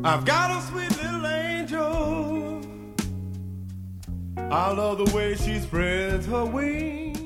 I've got a sweet little angel. I love the way she spreads her wings.